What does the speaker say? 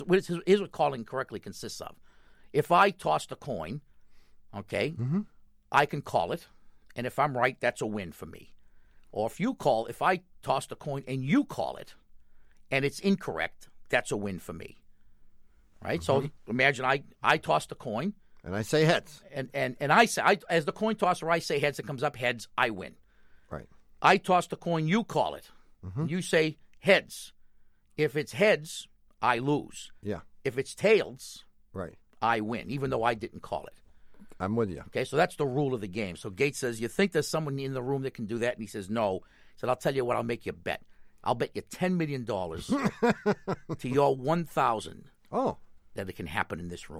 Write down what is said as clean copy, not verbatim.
Here's what calling correctly consists of. If I tossed a coin, okay, I can call it, and if I'm right, that's a win for me. Or if I tossed a coin and you call it, and it's incorrect, that's a win for me. Right? So imagine I tossed a coin. And I say heads. And I say, as the coin tosser, I say heads. It comes up heads, I win. Right. I tossed a coin, you call it. You say heads. If it's heads, I lose. Yeah. If it's tails, Right. I win, even though I didn't call it. I'm with you. Okay, so that's the rule of the game. So Gates says, you think there's someone in the room that can do that? And he says, no. He said, I'll tell you what, I'll make you a bet. I'll bet you $10 million to your 1,000 Oh. that it can happen in this room.